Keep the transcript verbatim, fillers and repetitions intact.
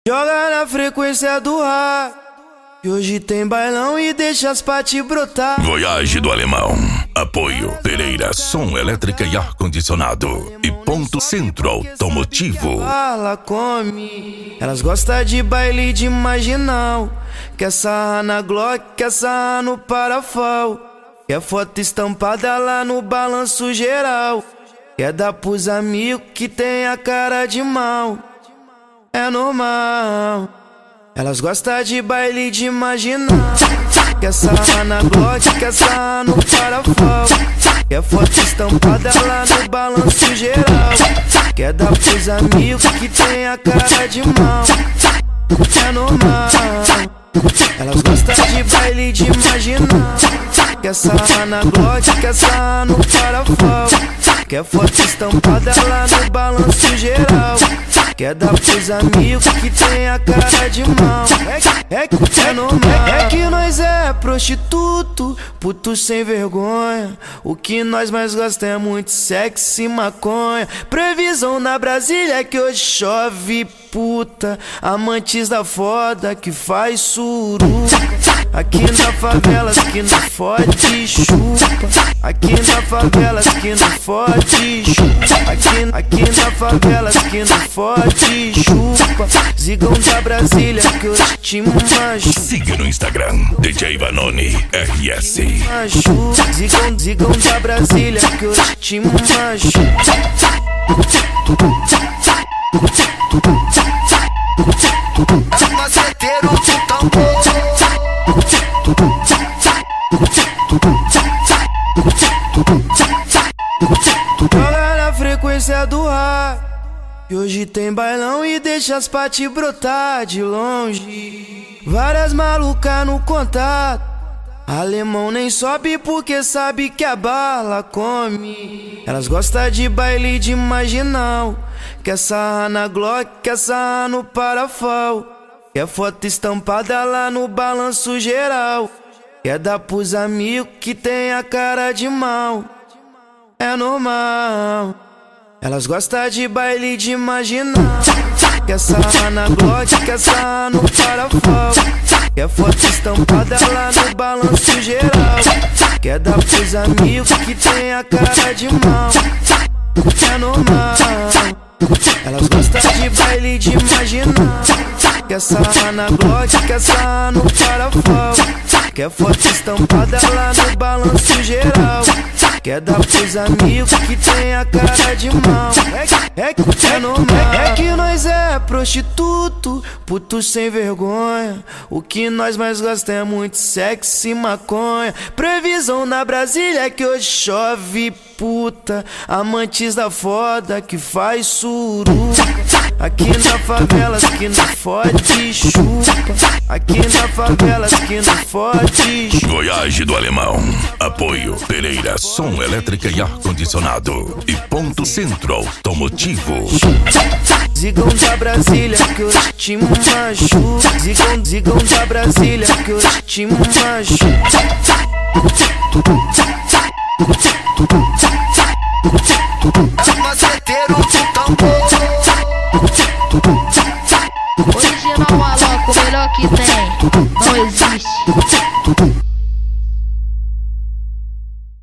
Joga na frequência do ar, que hoje tem bailão e deixa as pati brotar. Voyage do Alemão. Apoio Pereira, som, elétrica e ar-condicionado. E Ponto Centro Automotivo. Ela come, elas gostam de baile de marginal. Quer sarrar na Glock, quer sarrar no parafal. Quer foto estampada lá no balanço geral. Quer dar pros amigos que tem a cara de mal. É normal, elas gostam de baile de marginal. Quer sarrar na Glock, quer sarrar no parafal. Quer foto estampada lá no balanço geral. Quer dar pros amigos que tem a cara de mal. É normal, elas gostam de baile de marginal. Quer sarrar na Glock, quer sarrar no parafal. Quer foto estampada lá no balanço geral. Quer dar pros amigos que tem a cara de mal. É, é, é normal. É, é que nós é prostituto, puto sem vergonha. O que nós mais gostamos é muito sexo e maconha. Previsão na Brasília é que hoje chove, puta. Amantes da foda que faz suruba. Aqui na favela que não fode, chupa. Aqui na favela que não fode, chupa. Aqui, aqui na favela que não fode, chupa. Zigão da Brasília que hoje te machuca. Siga no Instagram, D J Vanoni R S. Machuca. Zigão, zigão da Brasília que hoje te machuca. Maceteiro do tambor. Joga na frequência do ar, que hoje tem bailão e deixa as pati brotar de longe. Várias malucas no contato, alemão nem sobe porque sabe que a bala come. Elas gostam de baile de marginal. Quer sarrar na Glock, quer sarrar no parafal. Quer foto estampada lá no balanço geral. Quer dar pros amigos que tem a cara de mal. É normal, elas gostam de baile de marginal. Quer sarrar na Glock, quer sarrar no parafal. Quer foto estampada lá no balanço geral. Quer dar pros amigos que tem a cara de mal. É normal, elas gostam de baile de marginal. Quer sarrar na Glock, quer sarrar no parafal. Quer foto estampada lá no balanço geral. Quer dar pros amigos que tem a cara de mal. É, é, é normal. É que nós é prostituto, puto sem vergonha. O que nós mais gostamos é muito sexo e maconha. Previsão na Brasília é que hoje chove, puta. Amantes da foda que faz suruba. Aqui na favela que não fode, chupa. Aqui na favela que não fode, chupa. Voyage do Alemão. Apoio Pereira, som, elétrica e ar-condicionado. E Ponto Centro Automotivo. Zigão da Brasília que hoje te machuca. Zigão, zigão da Brasília que hoje te machuca. Maceteiro do tambor. Original Maloco, o melhor que tem, não existe.